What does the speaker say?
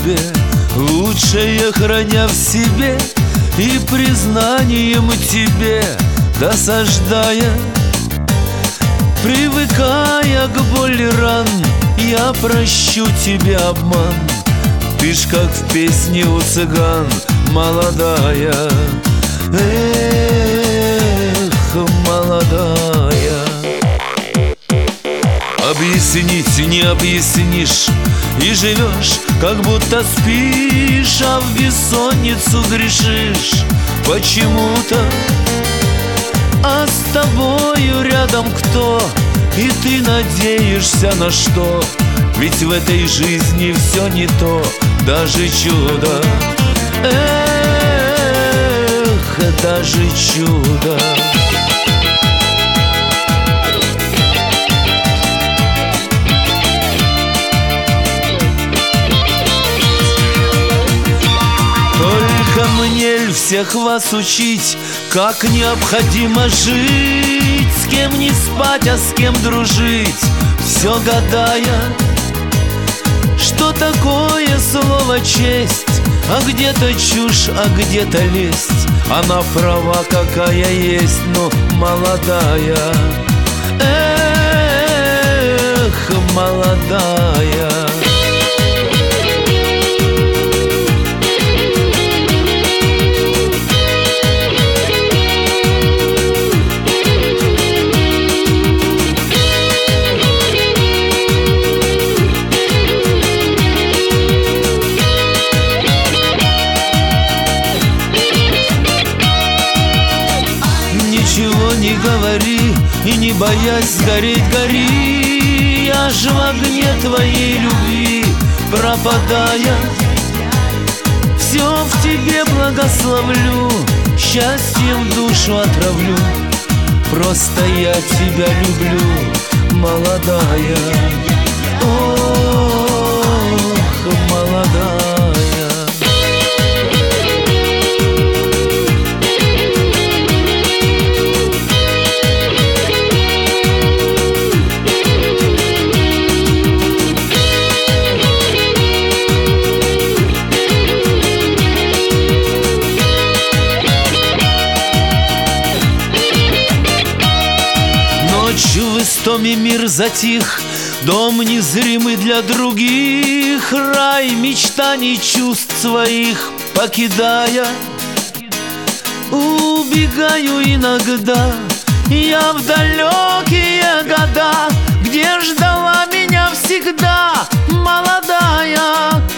тебе, лучшее храня в себе и признанием тебе досаждая. Привыкая к боли ран, я прощу тебе обман. Ты ж как в песне у цыган, молодая. Эх, молодая. Объяснить не объяснишь, и живешь, как будто спишь, а в бессонницу грешишь почему-то. А с тобою рядом кто, и ты надеешься на что? Ведь в этой жизни все не то, даже чудо. Эх, даже чудо. Только мне ль всех вас учить, как необходимо жить, с кем не спать, а с кем дружить, все гадая, что такое слово честь, а где-то чушь, а где-то лесть. Она права, какая есть, но молодая. Эх, молодая. Ничего не говори и не боясь сгореть гори. Я ж в огне твоей любви пропадая, все в тебе благословлю, счастьем душу отравлю. Просто я тебя люблю, молодая. Ох, молодая. Ночью в истоме мир затих, дом незримый для других, рай мечтаний чувств своих покидая. Убегаю иногда я в далекие года, где ждала меня всегда молодая.